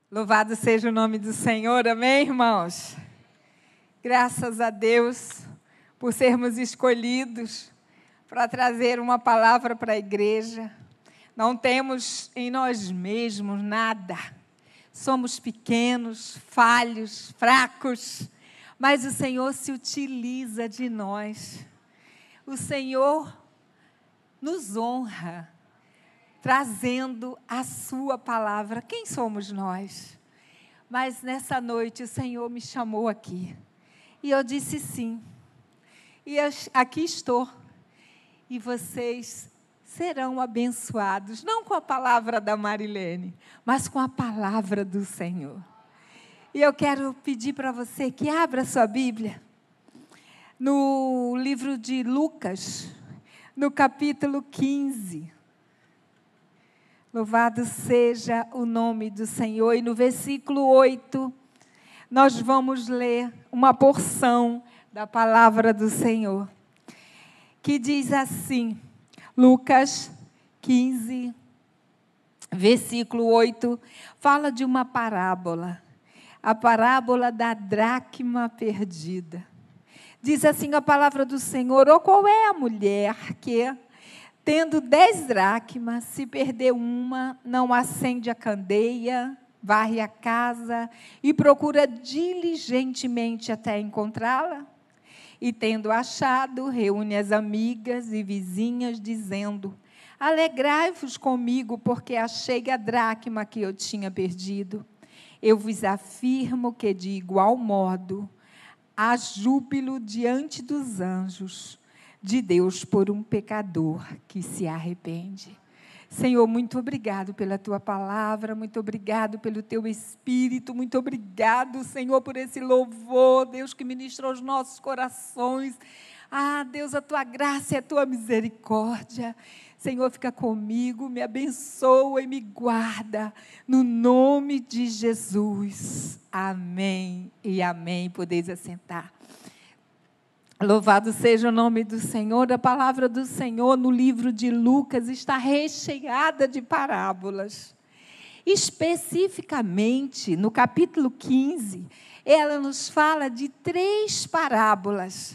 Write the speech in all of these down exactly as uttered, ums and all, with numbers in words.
Louvado seja o nome do Senhor, amém, irmãos? Graças a Deus por sermos escolhidos para trazer uma palavra para a igreja. Não temos em nós mesmos nada. Somos pequenos, falhos, fracos, mas o Senhor se utiliza de nós. O Senhor nos honra, trazendo a sua palavra. Quem somos nós? Mas nessa noite o Senhor me chamou aqui. E eu disse sim. E eu, aqui estou. E vocês serão abençoados, não com a palavra da Marilene, mas com a palavra do Senhor. E eu quero pedir para você que abra sua Bíblia no livro de Lucas, no capítulo quinze. Louvado seja o nome do Senhor. E no versículo oito, nós vamos ler uma porção da palavra do Senhor, que diz assim, Lucas quinze, versículo oito, fala de uma parábola, a parábola da dracma perdida. Diz assim a palavra do Senhor: ou qual é a mulher que, tendo dez dracmas, se perder uma, não acende a candeia, varre a casa e procura diligentemente até encontrá-la? E tendo achado, reúne as amigas e vizinhas, dizendo: alegrai-vos comigo, porque achei a dracma que eu tinha perdido. Eu vos afirmo que, de igual modo, há júbilo diante dos anjos de Deus por um pecador que se arrepende. Senhor, muito obrigado pela Tua palavra, muito obrigado pelo Teu Espírito, muito obrigado, Senhor, por esse louvor, Deus, que ministra aos nossos corações. Ah, Deus, a Tua graça e a Tua misericórdia. Senhor, fica comigo, me abençoa e me guarda, no nome de Jesus. Amém e amém. Podeis assentar. Louvado seja o nome do Senhor. A palavra do Senhor no livro de Lucas está recheada de parábolas. Especificamente, no capítulo quinze, ela nos fala de três parábolas.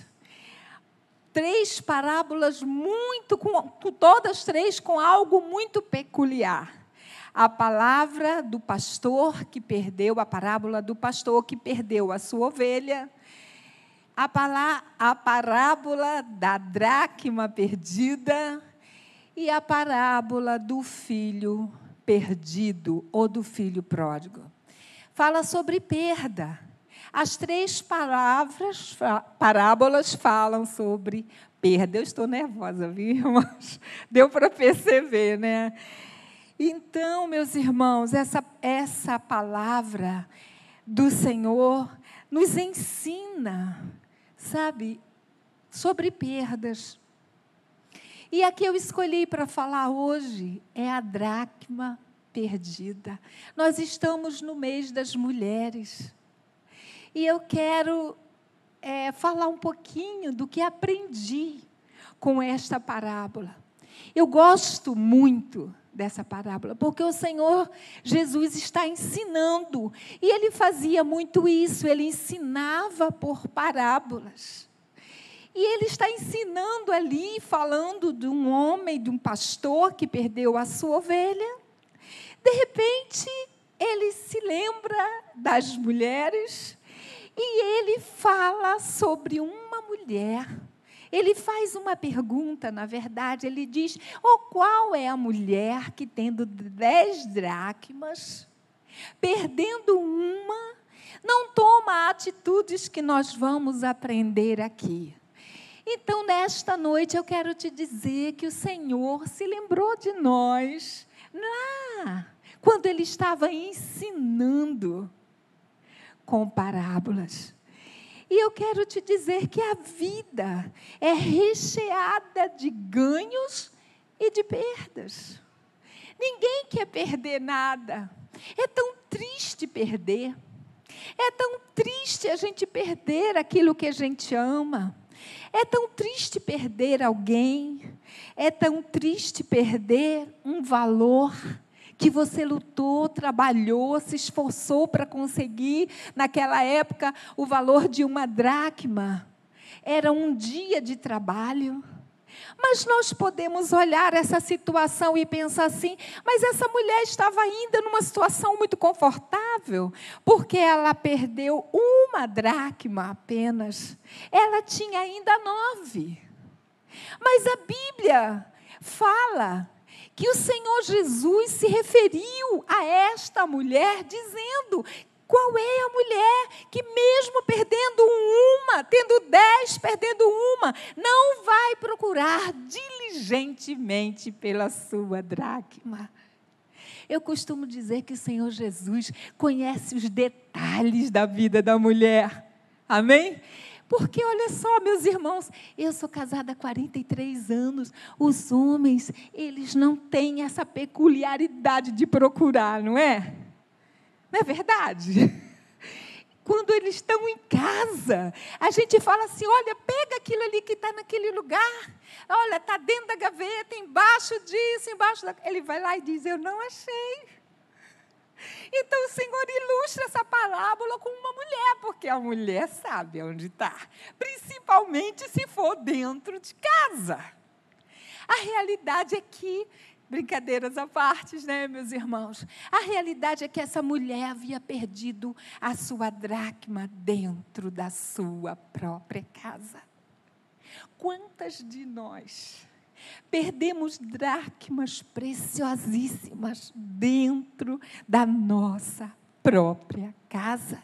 Três parábolas muito, com, todas três com algo muito peculiar. A palavra do pastor que perdeu, a parábola do pastor que perdeu a sua ovelha, a, palá, a parábola da dracma perdida e a parábola do filho perdido ou do filho pródigo. Fala sobre perda. As três palavras, parábolas falam sobre perda. Eu estou nervosa, viu, irmãos? Deu para perceber, né? Então, meus irmãos, essa, essa palavra do Senhor nos ensina, sabe, sobre perdas. E a que eu escolhi para falar hoje é a dracma perdida. Nós estamos no mês das mulheres. E eu quero é, falar um pouquinho do que aprendi com esta parábola. Eu gosto muito dessa parábola, porque o Senhor Jesus está ensinando. E Ele fazia muito isso, Ele ensinava por parábolas. E Ele está ensinando ali, falando de um homem, de um pastor que perdeu a sua ovelha. De repente, Ele se lembra das mulheres. E ele fala sobre uma mulher. Ele faz uma pergunta, na verdade. Ele diz: oh, qual é a mulher que, tendo dez dracmas, perdendo uma, não toma atitudes que nós vamos aprender aqui? Então, nesta noite, eu quero te dizer que o Senhor se lembrou de nós lá, quando Ele estava ensinando com parábolas. E eu quero te dizer que a vida é recheada de ganhos e de perdas. Ninguém quer perder nada. É tão triste perder. É tão triste a gente perder aquilo que a gente ama. É tão triste perder alguém. É tão triste perder um valor que você lutou, trabalhou, se esforçou para conseguir, naquela época, o valor de uma dracma. Era um dia de trabalho. Mas nós podemos olhar essa situação e pensar assim, mas essa mulher estava ainda numa situação muito confortável, porque ela perdeu uma dracma apenas. Ela tinha ainda nove. Mas a Bíblia fala que o Senhor Jesus se referiu a esta mulher dizendo: qual é a mulher que mesmo perdendo uma, tendo dez, perdendo uma, não vai procurar diligentemente pela sua dracma? Eu costumo dizer que o Senhor Jesus conhece os detalhes da vida da mulher. Amém? Porque olha só, meus irmãos, eu sou casada há quarenta e três anos. Os homens, eles não têm essa peculiaridade de procurar, não é? Não é verdade? Quando eles estão em casa, a gente fala assim, olha, pega aquilo ali que está naquele lugar. Olha, está dentro da gaveta, embaixo disso, embaixo da... Ele vai lá e diz, eu não achei. Então o Senhor ilustra essa parábola com uma mulher, porque a mulher sabe onde está. Principalmente se for dentro de casa. A realidade é que, brincadeiras à parte, né, meus irmãos? A realidade é que essa mulher havia perdido a sua dracma dentro da sua própria casa. Quantas de nós perdemos dracmas preciosíssimas dentro da nossa própria casa?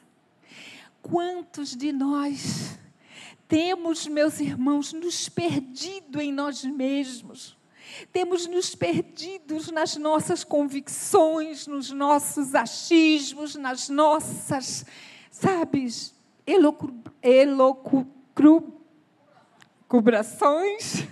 Quantos de nós temos, meus irmãos, nos perdido em nós mesmos? Temos nos perdidos nas nossas convicções, nos nossos achismos, nas nossas, sabes, elucubrações.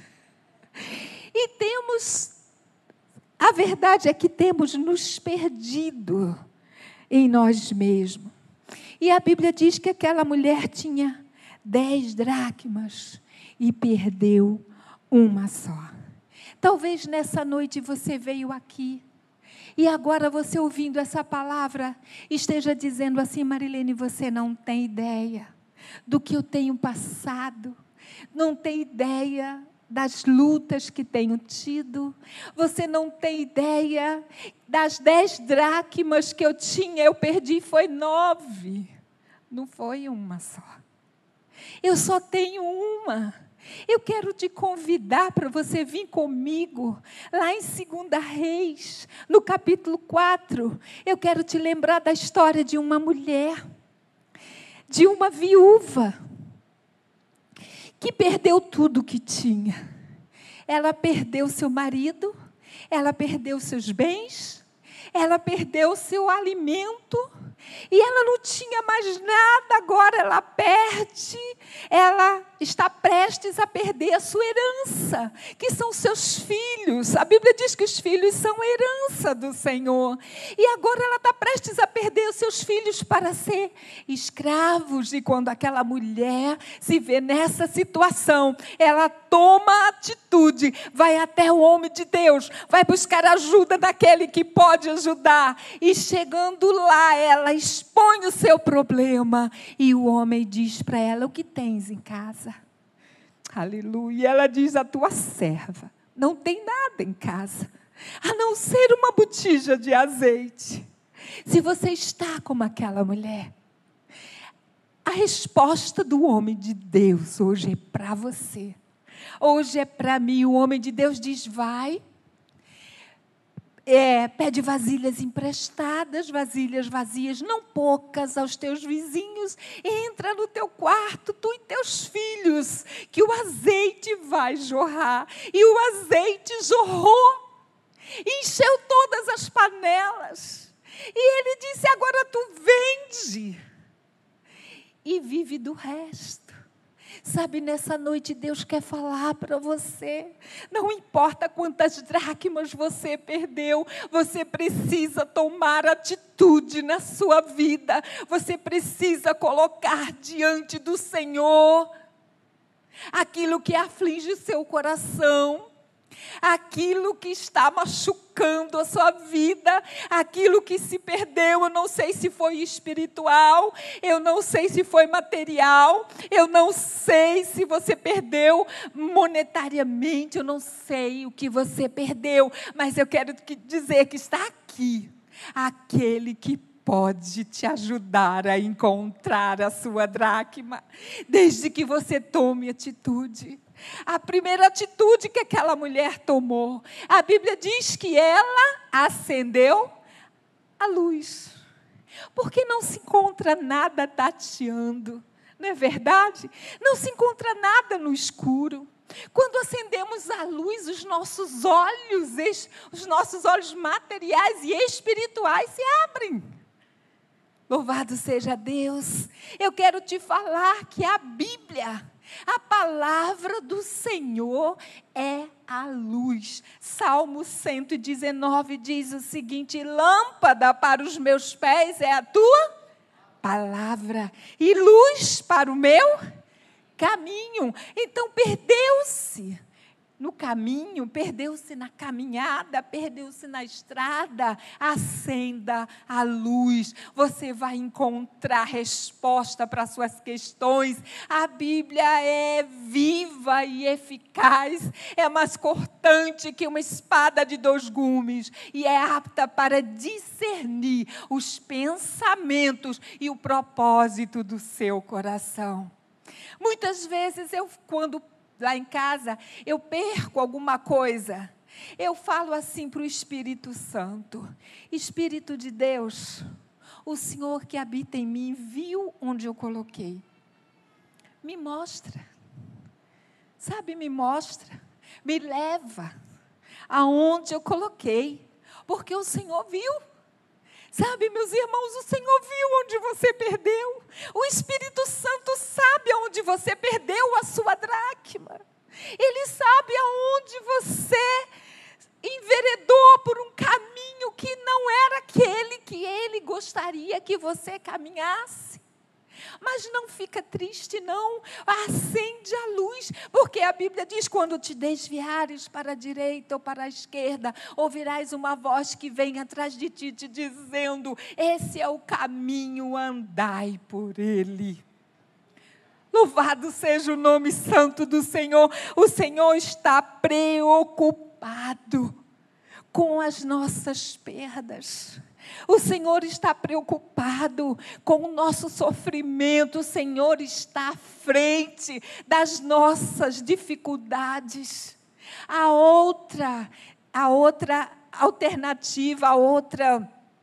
E temos, a verdade é que temos nos perdido em nós mesmos. E a Bíblia diz que aquela mulher tinha dez dracmas e perdeu uma só. Talvez nessa noite você veio aqui e agora você ouvindo essa palavra esteja dizendo assim, Marilene, você não tem ideia do que eu tenho passado, não tem ideia das lutas que tenho tido, você não tem ideia das dez dracmas que eu tinha, eu perdi, foi nove, não foi uma só. Eu só tenho uma. Eu quero te convidar para você vir comigo, lá em Segunda Reis, no capítulo quatro. Eu quero te lembrar da história de uma mulher, de uma viúva, que perdeu tudo que tinha. Ela perdeu seu marido, ela perdeu seus bens, ela perdeu seu alimento, e ela não tinha mais nada, agora ela perde, ela está prestes a perder a sua herança, que são seus filhos. A Bíblia diz que os filhos são herança do Senhor. E agora ela está prestes a perder os seus filhos para ser escravos. E quando aquela mulher se vê nessa situação, ela toma atitude, vai até o homem de Deus, vai buscar ajuda daquele que pode ajudar. E chegando lá, ela expõe o seu problema. E o homem diz para ela, o que tens em casa? Aleluia. E ela diz, a tua serva não tem nada em casa, a não ser uma botija de azeite. Se você está como aquela mulher, a resposta do homem de Deus hoje é para você. Hoje é para mim. O homem de Deus diz, vai, É, pede vasilhas emprestadas, vasilhas vazias, não poucas, aos teus vizinhos. Entra no teu quarto, tu e teus filhos, que o azeite vai jorrar. E o azeite jorrou, encheu todas as panelas. E ele disse, agora tu vende e vive do resto. Sabe, nessa noite Deus quer falar para você. Não importa quantas dracmas você perdeu, você precisa tomar atitude na sua vida. Você precisa colocar diante do Senhor aquilo que aflige o seu coração. Aquilo que está machucando a sua vida, aquilo que se perdeu, eu não sei se foi espiritual, eu não sei se foi material, eu não sei se você perdeu monetariamente, eu não sei o que você perdeu, mas eu quero dizer que está aqui, aquele que pode te ajudar a encontrar a sua dracma, desde que você tome atitude. A primeira atitude que aquela mulher tomou, a Bíblia diz que ela acendeu a luz, porque não se encontra nada tateando, não é verdade? Não se encontra nada no escuro. Quando acendemos a luz, os nossos olhos, os nossos olhos materiais e espirituais se abrem. Louvado seja Deus. Eu quero te falar que a Bíblia, a palavra do Senhor é a luz. Salmo cento e dezenove diz o seguinte: lâmpada para os meus pés é a tua palavra e luz para o meu caminho. Então perdeu-se no caminho, perdeu-se na caminhada, perdeu-se na estrada. Acenda a luz, você vai encontrar resposta para suas questões. A Bíblia é viva e eficaz, é mais cortante que uma espada de dois gumes e é apta para discernir os pensamentos e o propósito do seu coração. Muitas vezes eu, quando lá em casa, eu perco alguma coisa, eu falo assim para o Espírito Santo: Espírito de Deus, o Senhor que habita em mim viu onde eu coloquei, me mostra, sabe, me mostra, me leva aonde eu coloquei, porque o Senhor viu. Sabe, meus irmãos, o Senhor viu onde você perdeu. O Espírito Santo sabe aonde você perdeu a sua dracma. Ele sabe aonde você enveredou por um caminho que não era aquele que Ele gostaria que você caminhasse. Mas não fica triste, não. Acende a luz, porque a Bíblia diz: quando te desviares para a direita ou para a esquerda, ouvirás uma voz que vem atrás de ti, te dizendo: esse é o caminho, andai por ele. Louvado seja o nome santo do Senhor. O Senhor está preocupado com as nossas perdas. O Senhor está preocupado com o nosso sofrimento. O Senhor está à frente das nossas dificuldades. A outra, a outra alternativa, a outra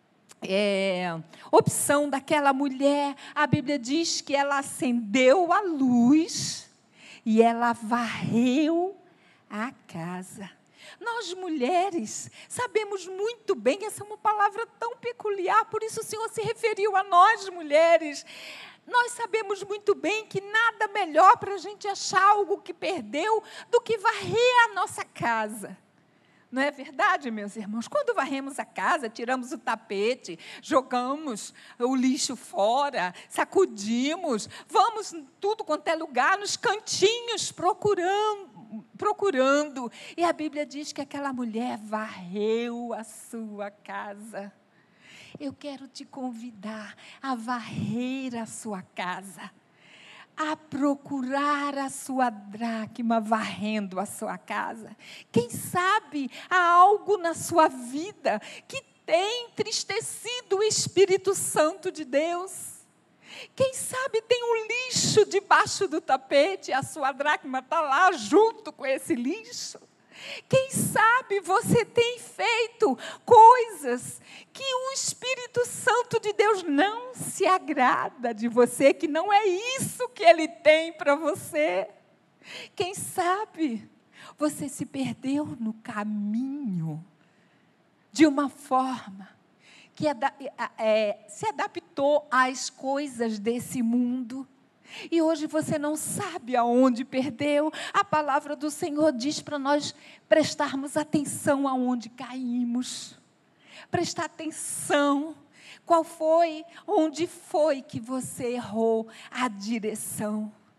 é, opção daquela mulher, a Bíblia diz que ela acendeu a luz e ela varreu a casa. Nós, mulheres, sabemos muito bem, essa é uma palavra tão peculiar, por isso o Senhor se referiu a nós, mulheres. Nós sabemos muito bem que nada melhor para a gente achar algo que perdeu do que varrer a nossa casa. Não é verdade, meus irmãos? Quando varremos a casa, tiramos o tapete, jogamos o lixo fora, sacudimos, vamos em tudo quanto é lugar, nos cantinhos, procurando. procurando, e a Bíblia diz que aquela mulher varreu a sua casa. Eu quero te convidar a varrer a sua casa, a procurar a sua dracma varrendo a sua casa. Quem sabe há algo na sua vida que tem entristecido o Espírito Santo de Deus. Quem sabe tem um lixo debaixo do tapete, a sua dracma está lá junto com esse lixo. Quem sabe você tem feito coisas que o Espírito Santo de Deus não se agrada de você, que não é isso que Ele tem para você. Quem sabe você se perdeu no caminho de uma forma que é, se adaptou às coisas desse mundo, e hoje você não sabe aonde perdeu. A palavra do Senhor diz para nós prestarmos atenção aonde caímos, prestar atenção, qual foi, onde foi que você errou a direção.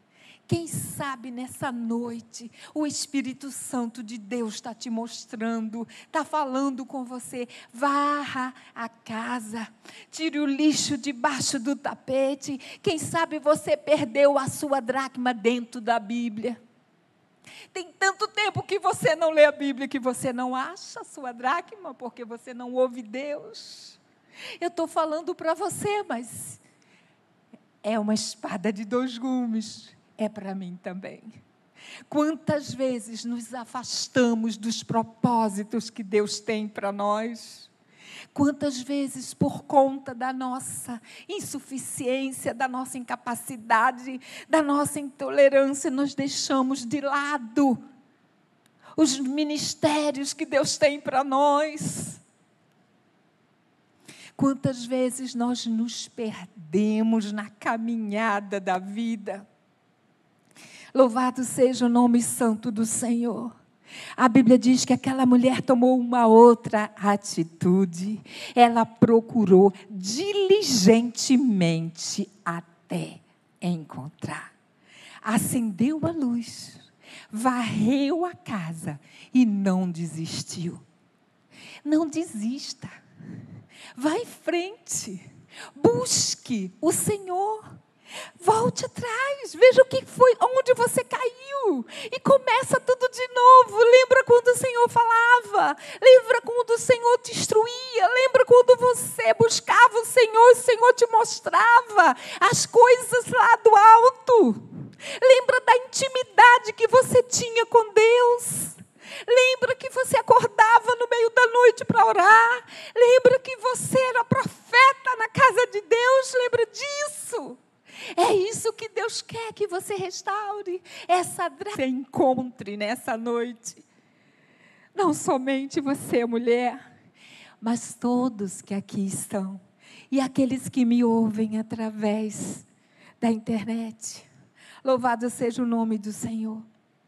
Quem sabe nessa noite o Espírito Santo de Deus está te mostrando, está falando com você. Varra a casa, tire o lixo debaixo do tapete. Quem sabe você perdeu a sua dracma dentro da Bíblia. Tem tanto tempo que você não lê a Bíblia que você não acha a sua dracma porque você não ouve Deus. Eu estou falando para você, mas é uma espada de dois gumes. É para mim também. Quantas vezes nos afastamos dos propósitos que Deus tem para nós? Quantas vezes, por conta da nossa insuficiência, da nossa incapacidade, da nossa intolerância, nós deixamos de lado os ministérios que Deus tem para nós? Quantas vezes nós nos perdemos na caminhada da vida? Louvado seja o nome santo do Senhor. A Bíblia diz que aquela mulher tomou uma outra atitude. Ela procurou diligentemente até encontrar. Acendeu a luz, varreu a casa e não desistiu. Não desista. Vá em frente. Busque o Senhor. Volte atrás, veja o que foi, onde você caiu e começa tudo de novo. Lembra quando o Senhor falava, lembra quando o Senhor te instruía, lembra quando você buscava o Senhor, o Senhor te mostrava as coisas lá do alto. Lembra da intimidade que você tinha com Deus. Lembra que você acordava no meio da noite para orar. Lembra que você era profeta na casa de Deus. Lembra disso. É isso que Deus quer que você restaure. Essa graça você encontre nessa noite. Não somente você, mulher, mas todos que aqui estão. E aqueles que me ouvem através da internet. Louvado seja o nome do Senhor.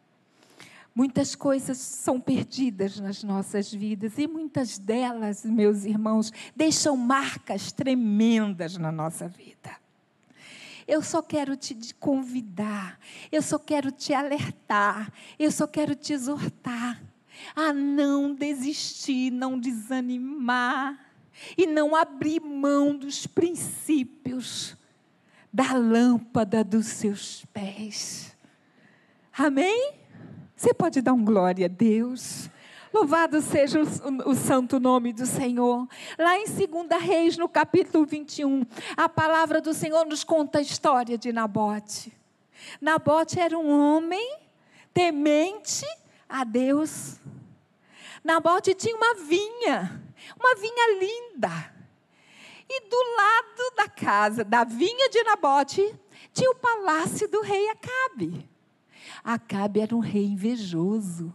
Muitas coisas são perdidas nas nossas vidas. E muitas delas, meus irmãos, deixam marcas tremendas na nossa vida. Eu só quero te convidar, eu só quero te alertar, eu só quero te exortar a não desistir, não desanimar e não abrir mão dos princípios da lâmpada dos seus pés. Amém? Você pode dar um glória a Deus? Louvado seja o, o santo nome do Senhor. Lá em segunda Reis, no capítulo vinte e um, a palavra do Senhor nos conta a história de Nabote. Nabote era um homem temente a Deus. Nabote tinha uma vinha, uma vinha linda. E do lado da casa, da vinha de Nabote, tinha o palácio do rei Acabe. Acabe era um rei invejoso.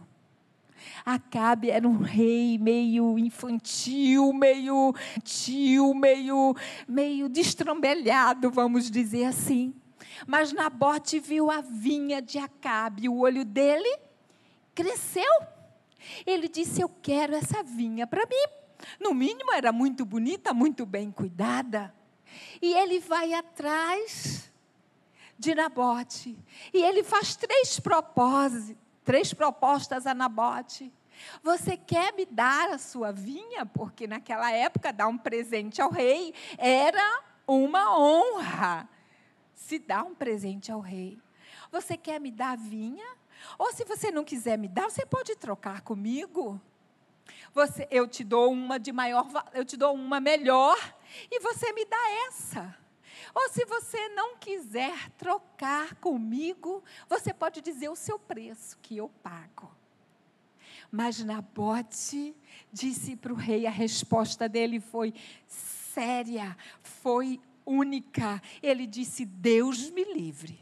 Acabe era um rei meio infantil, meio tio, meio, meio destrambelhado, vamos dizer assim. Mas Nabote viu a vinha de Acabe, o olho dele cresceu. Ele disse, eu quero essa vinha para mim. No mínimo era muito bonita, muito bem cuidada. E ele vai atrás de Nabote. E ele faz três propósitos. Três propostas a Nabote. Você quer me dar a sua vinha? Porque naquela época dar um presente ao rei era uma honra. Se dar um presente ao rei. Você quer me dar a vinha? Ou se você não quiser me dar, você pode trocar comigo. Você, eu te dou uma de maior, eu te dou uma melhor e você me dá essa. Ou se você não quiser trocar comigo, você pode dizer o seu preço, que eu pago. Mas Nabote disse para o rei, a resposta dele foi séria, foi única. Ele disse, Deus me livre.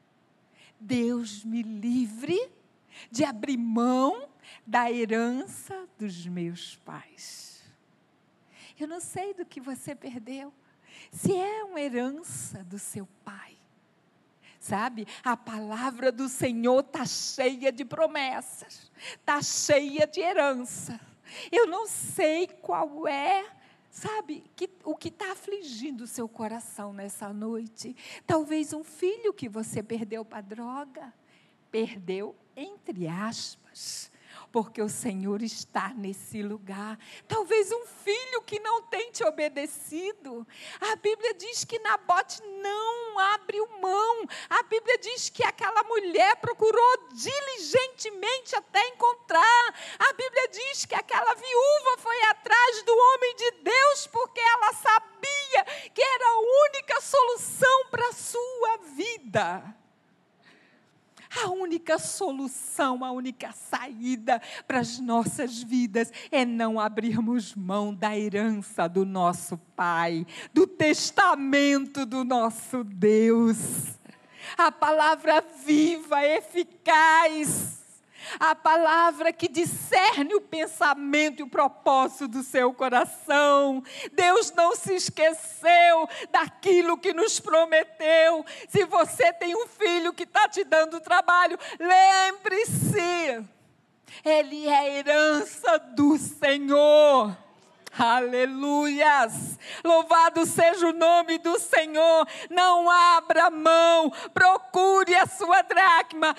Deus me livre de abrir mão da herança dos meus pais. Eu não sei do que você perdeu. Se é uma herança do seu pai, sabe? A palavra do Senhor está cheia de promessas, está cheia de herança. Eu não sei qual é Sabe, que, o que está afligindo o seu coração nessa noite? Talvez um filho que você perdeu para a droga. Perdeu, entre aspas, porque o Senhor está nesse lugar. Talvez um filho que não tem te obedecido. A Bíblia diz que Nabote não abriu mão. A Bíblia diz que aquela mulher procurou diligentemente até encontrar. A Bíblia diz que aquela viúva foi atrás do homem de Deus porque ela sabia que era a única solução para a sua vida. A única solução, a única saída para as nossas vidas é não abrirmos mão da herança do nosso Pai, do testamento do nosso Deus. A palavra viva, eficaz, a palavra que discerne o pensamento e o propósito do seu coração. Deus não se esqueceu daquilo que nos prometeu. Se você tem um filho que está te dando trabalho, lembre-se, ele é herança do Senhor. Aleluias, louvado seja o nome do Senhor. Não abra mão, procure a sua dracma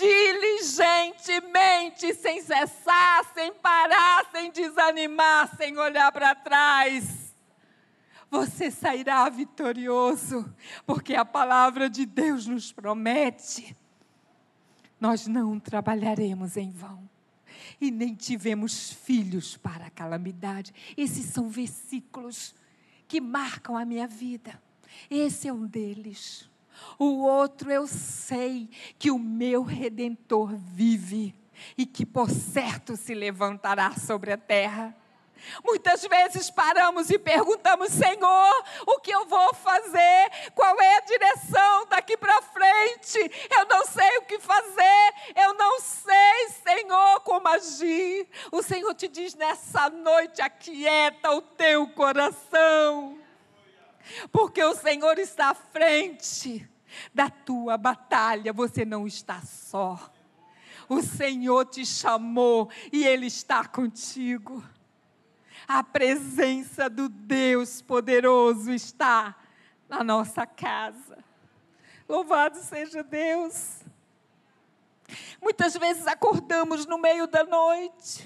diligentemente, sem cessar, sem parar, sem desanimar, sem olhar para trás. Você sairá vitorioso, porque a palavra de Deus nos promete. Nós não trabalharemos em vão. E nem tivemos filhos para a calamidade. Esses são versículos que marcam a minha vida. Esse é um deles. O outro, eu sei que o meu Redentor vive e que por certo se levantará sobre a terra. Muitas vezes paramos e perguntamos: Senhor, o que eu vou fazer? Qual é a direção daqui para frente? Eu não sei o que fazer, eu não sei, Senhor, como agir. O Senhor te diz nessa noite: aquieta o teu coração, porque o Senhor está à frente da tua batalha, você não está só. O Senhor te chamou e Ele está contigo. A presença do Deus poderoso está na nossa casa. Louvado seja Deus. Muitas vezes acordamos no meio da noite,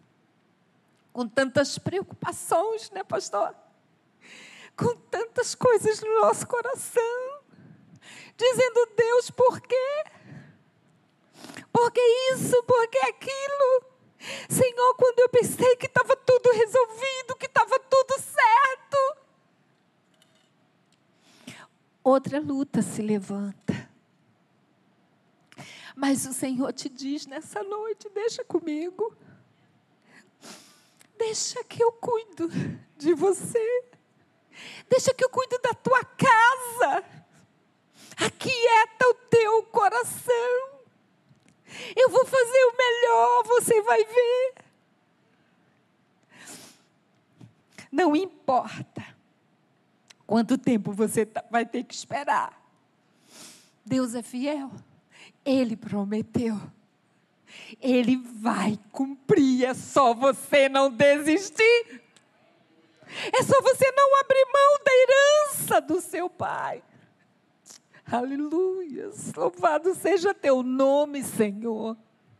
com tantas preocupações, né, pastor? Com tantas coisas no nosso coração, dizendo: Deus, por quê? Por que isso? Por que aquilo? Senhor, quando eu pensei que estava tudo resolvido, que estava tudo certo, outra luta se levanta. Mas o Senhor te diz nessa noite: deixa comigo, deixa que eu cuido de você, deixa que eu cuido da tua casa, aquieta o teu coração. Eu vou fazer o melhor, você vai ver. Não importa quanto tempo você vai ter que esperar. Deus é fiel. Ele prometeu. Ele vai cumprir. É só você não desistir. É só você não abrir mão da herança do seu Pai. Aleluias, louvado seja teu nome, Senhor.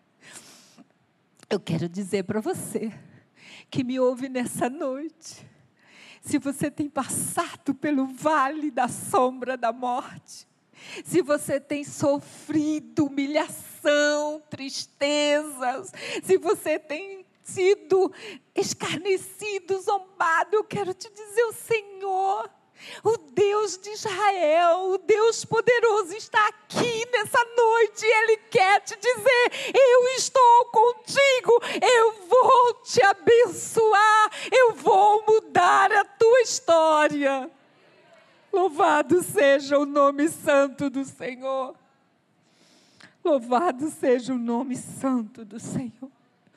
Eu quero dizer para você que me ouve nessa noite: se você tem passado pelo vale da sombra da morte, se você tem sofrido humilhação, tristezas, se você tem sido escarnecido, zombado, eu quero te dizer: o Senhor, o Deus de Israel, o Deus poderoso, está aqui nessa noite e Ele quer te dizer: eu estou contigo, eu vou te abençoar, eu vou mudar a tua história. Louvado seja o nome santo do Senhor. Louvado seja o nome santo do Senhor.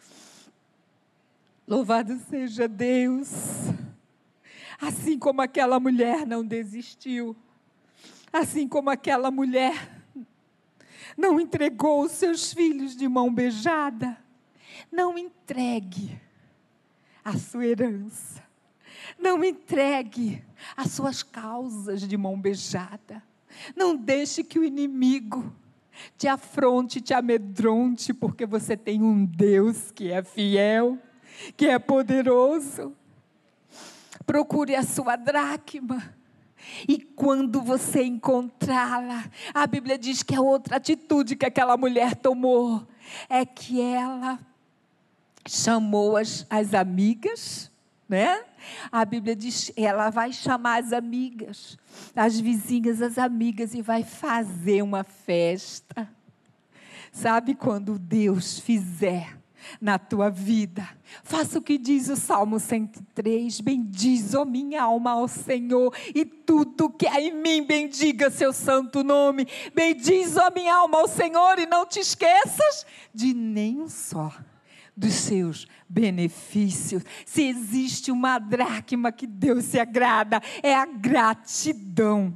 Louvado seja Deus. Assim como aquela mulher não desistiu, assim como aquela mulher não entregou os seus filhos de mão beijada, não entregue a sua herança, Não entregue as suas causas de mão beijada. Não deixe que o inimigo te afronte, te amedronte, porque você tem um Deus que é fiel, que é poderoso. Procure a sua dracma. E quando você encontrá-la, a Bíblia diz que a outra atitude que aquela mulher tomou é que ela chamou as, as amigas, né? A Bíblia diz que ela vai chamar as amigas, as vizinhas, as amigas, e vai fazer uma festa. Sabe quando Deus fizer na tua vida, faça o que diz o Salmo cento e três, bendiz, ó minha alma, ao Senhor, e tudo que há em mim, bendiga seu santo nome. Bendiz, ó minha alma, ao Senhor, e não te esqueças de nenhum só dos seus benefícios. Se existe uma dracma que Deus se agrada, é a gratidão.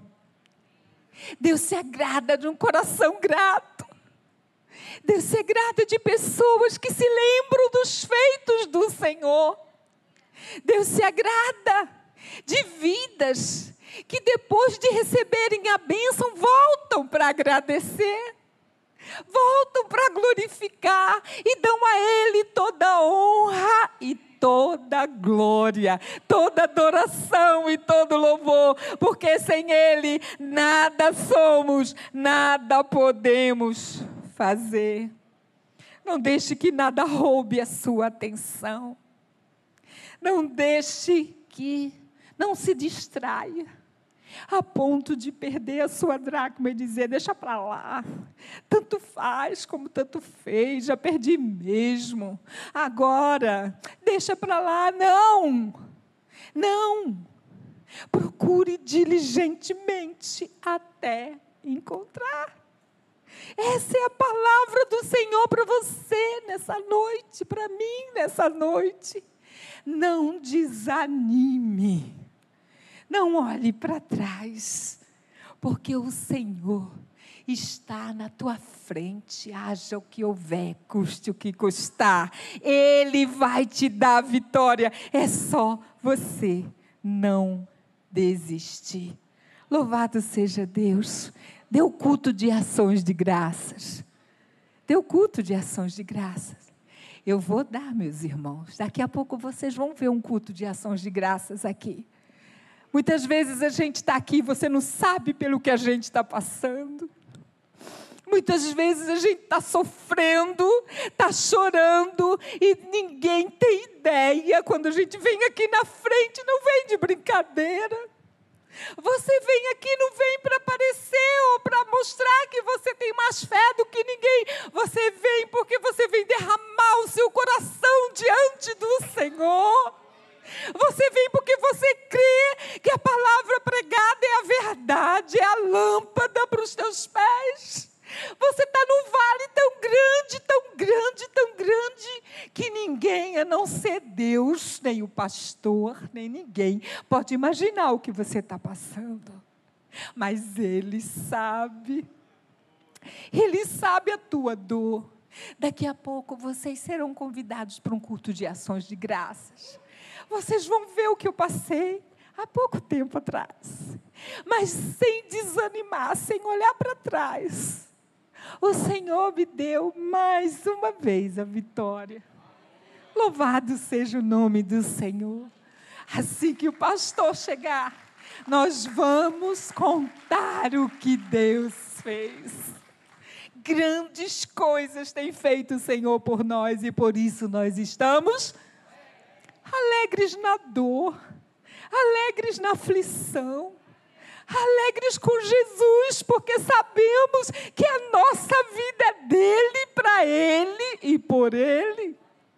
Deus se agrada de um coração grato. Deus se agrada de pessoas que se lembram dos feitos do Senhor. Deus se agrada de vidas que depois de receberem a bênção, voltam para agradecer. Voltam para glorificar e dão a Ele toda a honra e toda a glória, toda adoração e todo louvor, porque sem Ele nada somos, nada podemos fazer. Não deixe que nada roube a sua atenção. Não deixe que, não se distraia a ponto de perder a sua dracma e dizer, deixa para lá, tanto faz como tanto fez, já perdi mesmo, agora, deixa para lá. Não, não, procure diligentemente até encontrar. Essa é a palavra do Senhor para você nessa noite, para mim nessa noite. Não desanime. Não olhe para trás, porque o Senhor está na tua frente, haja o que houver, custe o que custar. Ele vai te dar a vitória, é só você não desistir. Louvado seja Deus. Dê o culto de ações de graças. Dê o culto de ações de graças. Eu vou dar, meus irmãos. Daqui a pouco vocês vão ver um culto de ações de graças aqui. Muitas vezes a gente está aqui e você não sabe pelo que a gente está passando. Muitas vezes a gente está sofrendo, está chorando e ninguém tem ideia. Quando a gente vem aqui na frente, não vem de brincadeira. Você vem aqui, não vem para aparecer ou para mostrar que você tem mais fé do que ninguém. Você vem porque você vem derramar o seu coração diante do Senhor. Você vem porque você crê que a palavra pregada é a verdade, é a lâmpada para os teus pés. Você está num vale tão grande, tão grande, tão grande, que ninguém, a não ser Deus, nem o pastor, nem ninguém, pode imaginar o que você está passando. Mas Ele sabe. Ele sabe a tua dor. Daqui a pouco vocês serão convidados para um culto de ações de graças. Vocês vão ver o que eu passei há pouco tempo atrás. Mas sem desanimar, sem olhar para trás. O Senhor me deu mais uma vez a vitória. Louvado seja o nome do Senhor. Assim que o pastor chegar, nós vamos contar o que Deus fez. Grandes coisas tem feito o Senhor por nós e por isso nós estamos alegres na dor, alegres na aflição, alegres com Jesus, porque sabemos que a nossa vida é dele, para ele e por ele.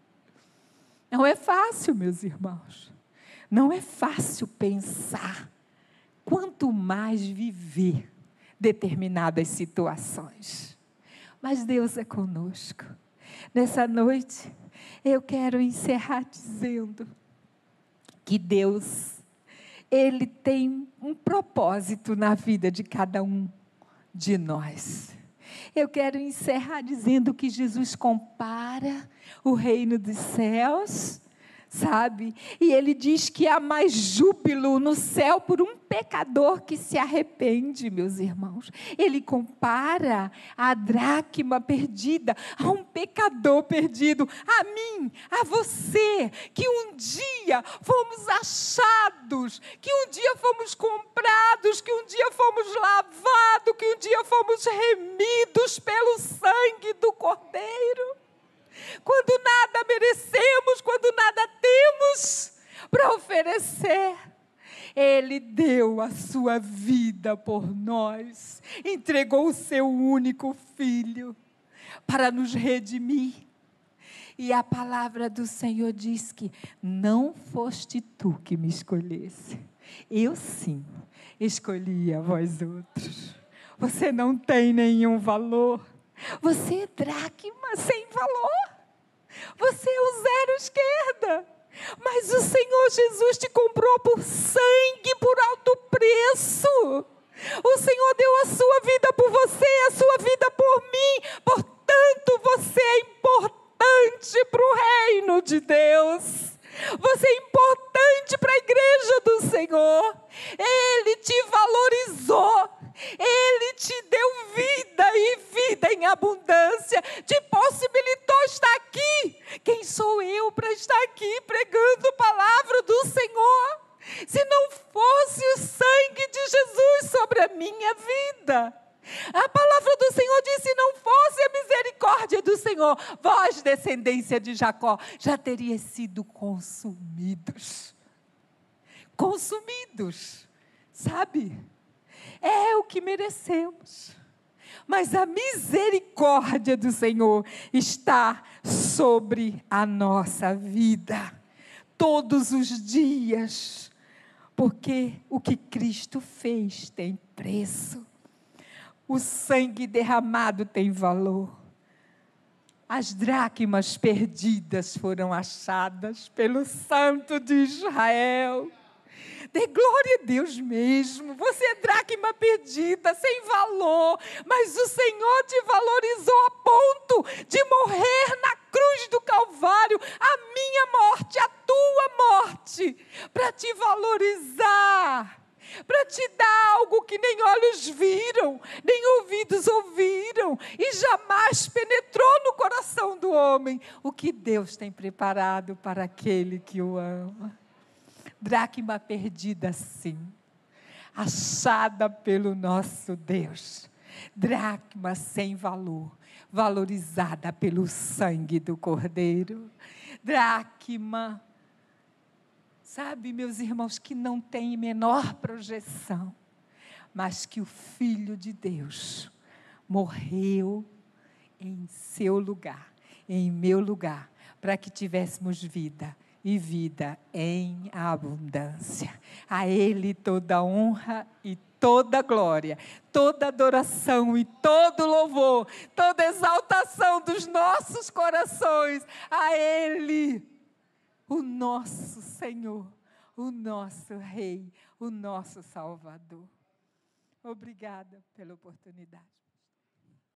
Não é fácil, meus irmãos, não é fácil pensar, quanto mais viver determinadas situações. Mas Deus é conosco. Nessa noite, eu quero encerrar dizendo que Deus, Ele tem um propósito na vida de cada um de nós. Eu quero encerrar dizendo que Jesus compara o reino dos céus, sabe? E ele diz que há mais júbilo no céu por um pecador que se arrepende, meus irmãos. Ele compara a dracma perdida a um pecador perdido, a mim, a você, que um dia fomos achados, que um dia fomos comprados, que um dia fomos lavados, que um dia fomos remidos pelo sangue do Cordeiro. Quando nada merecemos, quando nada temos para oferecer, Ele deu a sua vida por nós, entregou o seu único Filho para nos redimir. E a palavra do Senhor diz que não foste tu que me escolhesse, eu sim escolhi a vós outros. Você não tem nenhum valor. Você é dracma sem valor. Você é o zero esquerda. Mas o Senhor Jesus te comprou por sangue, por alto preço. O Senhor deu a sua vida por você, a sua vida por mim. Portanto, você é importante para o reino de Deus. Você é importante para a igreja do Senhor. Ele te valorizou. Ele te deu vida e vida em abundância. Te possibilitou estar aqui. Quem sou eu para estar aqui pregando a palavra do Senhor? Se não fosse o sangue de Jesus sobre a minha vida. A palavra do Senhor diz: se não fosse a misericórdia do Senhor, vós, descendência de Jacó, já teriam sido consumidos. Consumidos, sabe? É o que merecemos. Mas a misericórdia do Senhor está sobre a nossa vida, todos os dias, porque o que Cristo fez tem preço. O sangue derramado tem valor. As dracmas perdidas foram achadas pelo Santo de Israel. Dê glória a Deus mesmo. Você é dracma perdida, sem valor, mas o Senhor te valorizou a ponto de morrer na cruz do Calvário, a minha morte, a tua morte, para te valorizar, para te dar algo que nem olhos viram, nem ouvidos ouviram, e jamais penetrou no coração do homem, o que Deus tem preparado para aquele que o ama. Dracma perdida, sim, achada pelo nosso Deus. Dracma sem valor, valorizada pelo sangue do Cordeiro. Dracma, sabe, meus irmãos, que não tem menor projeção, mas que o Filho de Deus morreu em seu lugar, em meu lugar, para que tivéssemos vida. E vida em abundância. A Ele toda honra e toda glória, toda adoração e todo louvor, toda exaltação dos nossos corações. A Ele, o nosso Senhor, o nosso Rei, o nosso Salvador. Obrigada pela oportunidade.